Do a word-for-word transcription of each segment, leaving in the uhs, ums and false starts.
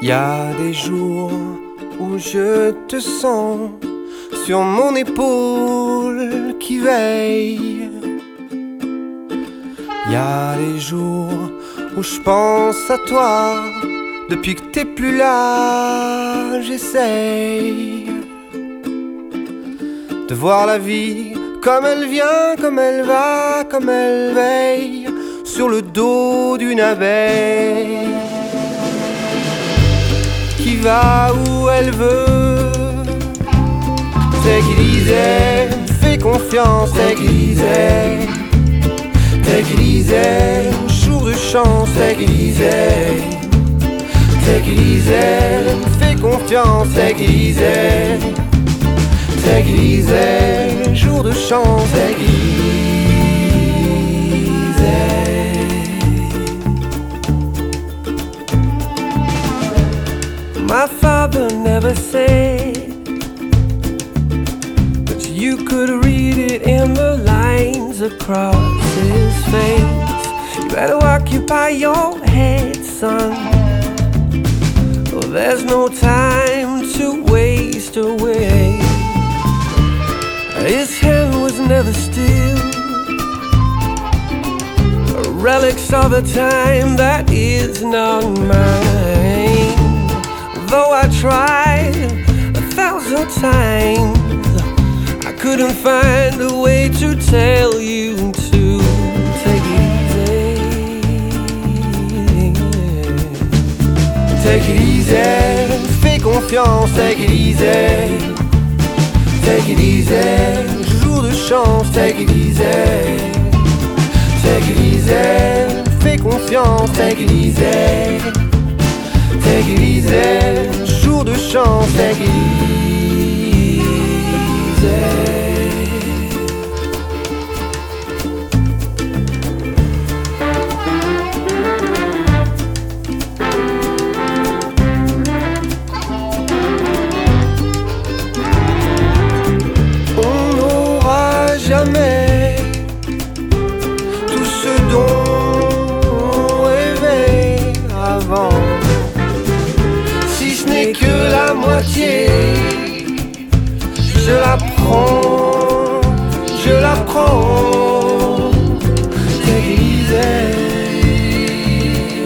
Y a des jours où je te sens sur mon épaule qui veille. Y a des jours où je pense à toi. Depuis que t'es plus là, j'essaye de voir la vie comme elle vient, comme elle va, comme elle veille sur le dos d'une abeille qui va où elle veut. C'est qui disait, fais confiance, c'est qui disait, c'est qui disait, jour de chance, c'est qui disait, c'est qui disait, fais confiance, c'est qui disait, c'est qui disait, jour de chance, c'est qui disait. My father never said, but you could read it in the lines across his face. You better occupy your head, son. Well, there's no time to waste away. His hand was never still, relics of a time that is not mine. Though I tried a thousand times, I couldn't find a way to tell you to take it easy. Take it easy, fais confiance, take it easy. Take it easy, jour de chance, take it easy. Take it easy, fais confiance, take it easy. Take it easy, jour de chance, take it easy. On n'aura jamais tout ce dont on rêvait avant. Que la moitié, je la prends, je la prends. Take it easy,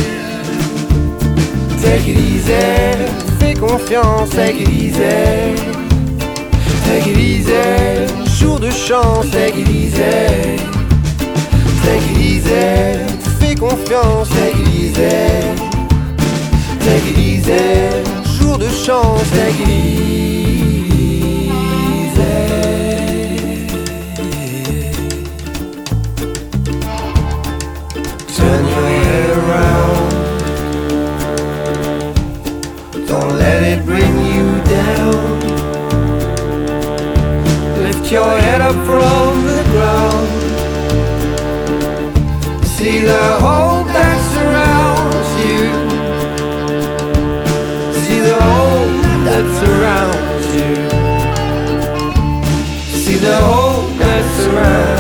take it easy, fais confiance, take it easy, take it easy, jour de chance, take it easy, take it easy, fais confiance, take it easy. Take it easy, jour de chance, take it easy. Turn your head around, don't let it bring you down. Lift your head up from the ground, see the hope that surrounds you. See the hope that surrounds you. See the hope that surrounds you.